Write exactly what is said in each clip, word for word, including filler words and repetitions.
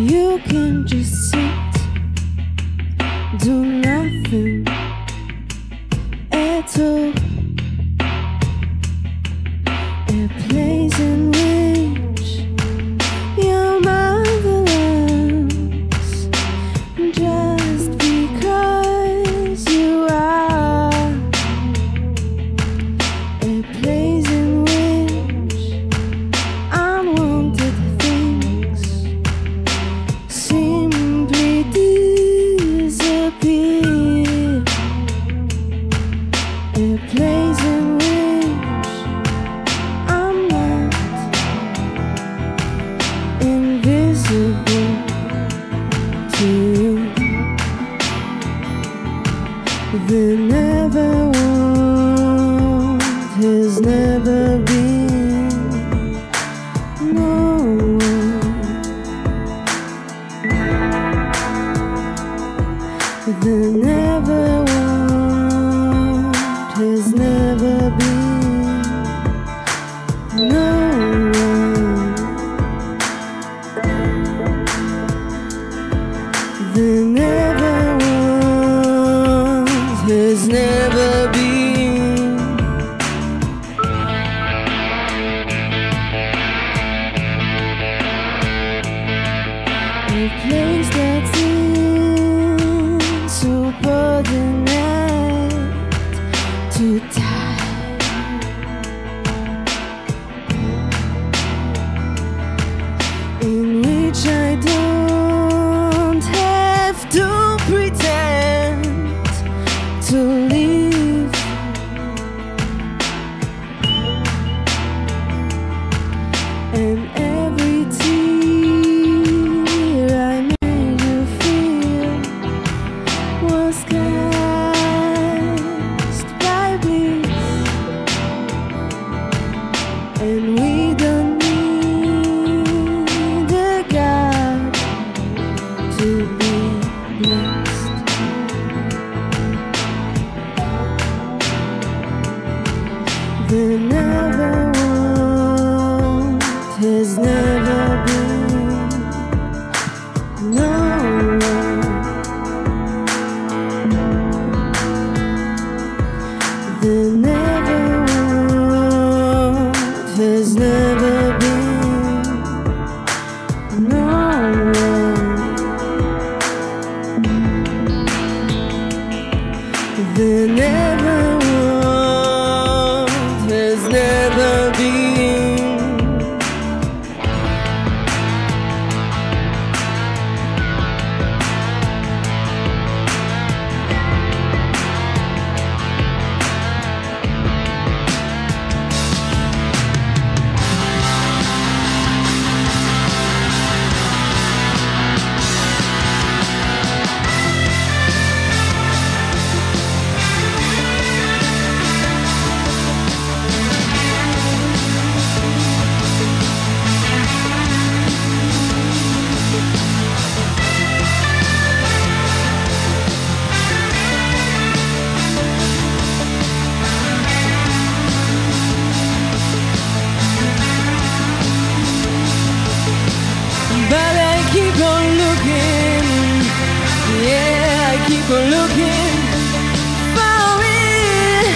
you can just sit, do nothing at all. A place in which you're marvelous, just because you are. A place in which unwanted things simply disappear. A place in which I'm not invisible to you. The never want has never been no one. The never want has never been no one. The never want has never been. A place that's insubordinate to time, in which I don't have to pretend to live. And every tear I made you feel was cast by bliss. And we don't need a God to be blessed. The never want has never been no one. The never want has never been no one. The never want has never been. But I keep on looking, yeah, I keep on looking for it.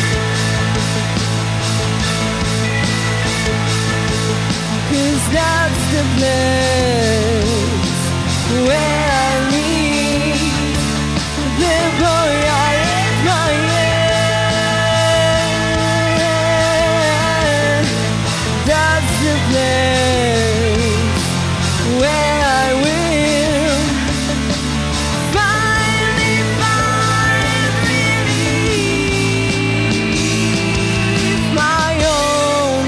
'Cause that's the place where I meet the boy I admire. That's the place where I will finally find relief, my own.